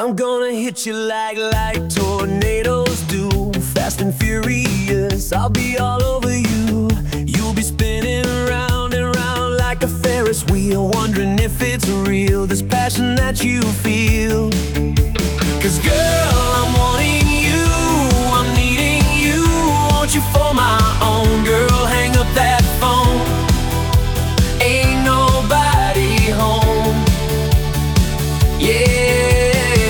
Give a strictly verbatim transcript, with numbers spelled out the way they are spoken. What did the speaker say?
I'm gonna hit you like, like tornadoes do. Fast and furious, I'll be all over you. You'll be spinning round and round like a Ferris wheel, wondering if it's real, this passion that you feel. 'Cause girl,